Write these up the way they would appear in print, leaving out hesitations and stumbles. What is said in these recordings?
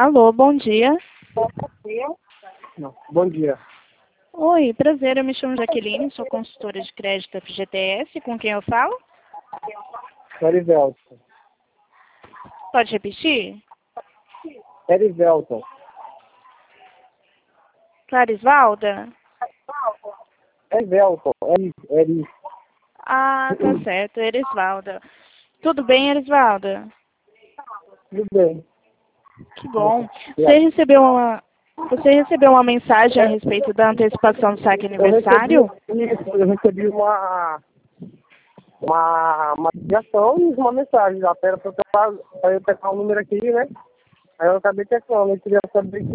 Alô, bom dia. Não, bom dia. Oi, prazer, eu me chamo Jaqueline, sou consultora de crédito FGTS, com quem eu falo? Erivelton. Pode repetir? Erivelton. Clarisvalda? Erivelton. Eri. Ah, tá certo, Erisvalda. Tudo bem, Erisvalda? Tudo bem. Que bom. Você recebeu uma mensagem a respeito da antecipação do saque aniversário? Eu recebi uma ligação e uma mensagem da pera para eu pegar o número aqui, né? Aí eu acabei teclando, eu queria saber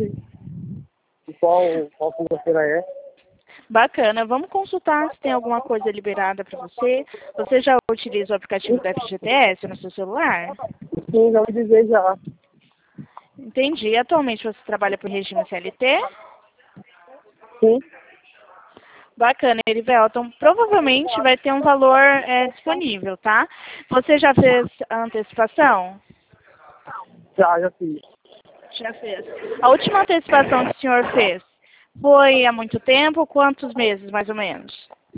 qual financeira é. Bacana, vamos consultar se tem alguma coisa liberada para você. Você já utiliza o aplicativo da FGTS no seu celular? Sim, já me dizer já. Entendi. Atualmente você trabalha por regime CLT? Sim, Bacana, Erivelton. Provavelmente vai ter um valor disponível, tá? Você já fez a antecipação? já fiz. Já fez. A última antecipação que o senhor fez foi há muito tempo? Quantos meses, mais ou menos?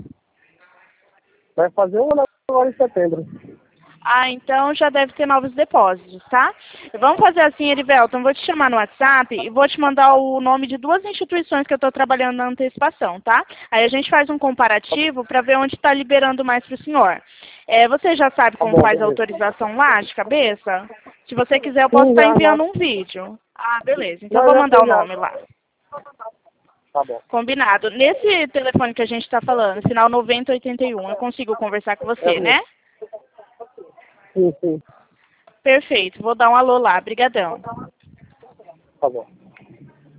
Vai fazer um ano agora em setembro. Ah, então já deve ter novos depósitos, tá? Vamos fazer assim, Erivelton, vou te chamar no WhatsApp e vou te mandar o nome de duas instituições que eu estou trabalhando na antecipação, tá? Aí a gente faz um comparativo para ver onde está liberando mais para o senhor. Você já sabe Tá como bom, faz a beleza. autorização lá, de cabeça? Se você quiser, eu posso Sim, estar já. enviando um vídeo. Ah, beleza. Então eu Não, vou já mandar sei o já. nome lá. Tá bom. Combinado. Nesse telefone que a gente está falando, final 9081, eu consigo conversar com É você, mesmo. né? Sim, sim. Perfeito. Vou dar um alô lá. Brigadão. Tá bom.